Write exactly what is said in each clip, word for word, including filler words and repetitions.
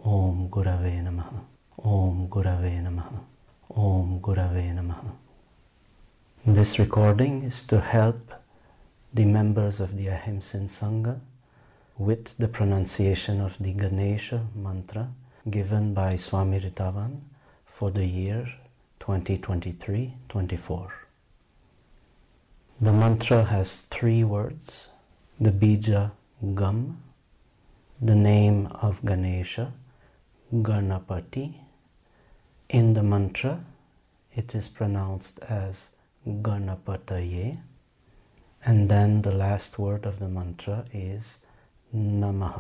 Om Gurave Namaha. Om Gurave Namaha. Om Gurave Namaha. This recording is to help the members of the Ahimsa Sangha with the pronunciation of the Ganesha mantra given by Swami Ritavan for the year twenty twenty-three twenty-four. The mantra has three words: the bija Gam, the name of Ganesha, Ganapati. In the mantra, it is pronounced as Ganapataye, and then the last word of the mantra is Namaha.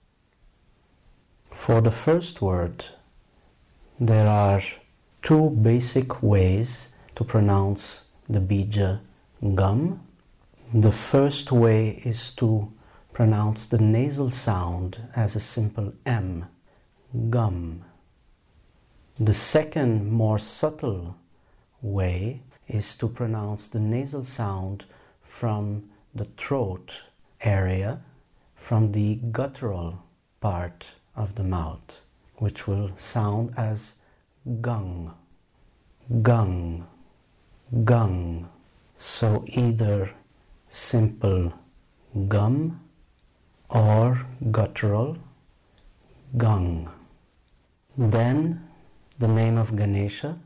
For the first word, there are two basic ways to pronounce the bija Gam. The first way is to pronounce the nasal sound as a simple M, Gum. The second, more subtle way is to pronounce the nasal sound from the throat area, from the guttural part of the mouth, which will sound as Gung, Gung, Gung. So either simple Gum or guttural Gung. Then the name of Ganesha,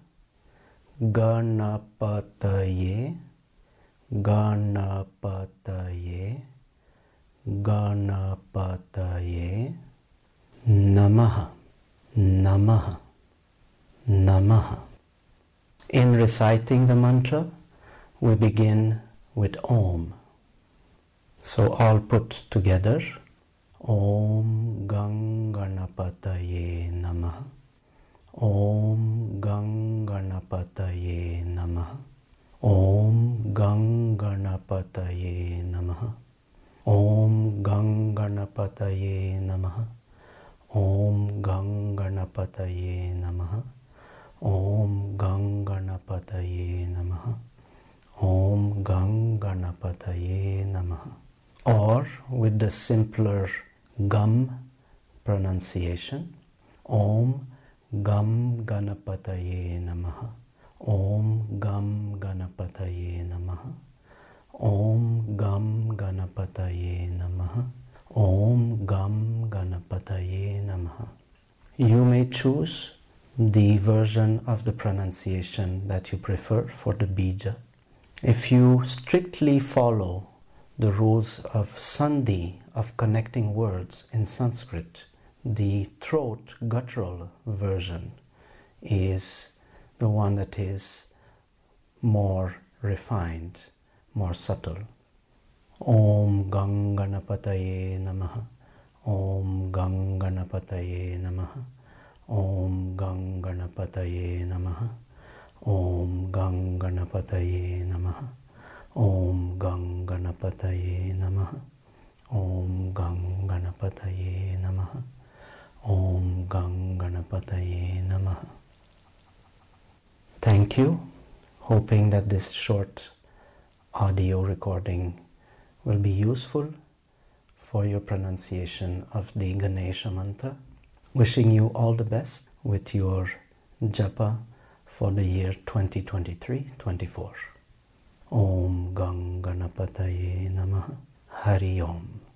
Ganapataye, Ganapataye, Ganapataye, Namaha, Namaha, Namaha. In reciting the mantra, we begin with Om. So all put together, Om Gang Ganapataye Namaha, Om Gang Ganapataye Namaha, Om Gang Ganapataye Namaha, Om Gang Ganapataye Namaha, Om Gang Ganapataye Namaha, Om Gang Ganapataye Namaha, Om Gang Ganapataye Namaha. Or with the simpler Gum pronunciation, Om Gam Ganapataye Namaha, Om Gam Ganapataye Namaha, Om Gam Ganapataye Namaha, Om Gam Ganapataye Namaha. You may choose the version of the pronunciation that you prefer for the bija. If you strictly follow the rules of Sandhi, of connecting words in Sanskrit, the throat guttural version is the one that is more refined, more subtle. Om Gang Ganapataye Namaha, Om Gang Ganapataye Namaha, Om Gang Ganapataye Namaha, Om Gang Ganapataye Namaha, Om Gang Ganapataye Namaha, Om Gang Ganapataye Namaha, Om Gang Ganapataye Namaha. Thank you. Hoping that this short audio recording will be useful for your pronunciation of the Ganesha mantra. Wishing you all the best with your japa for the year twenty twenty-three twenty-four. Om Gang Ganapataye Namaha. Hari Om.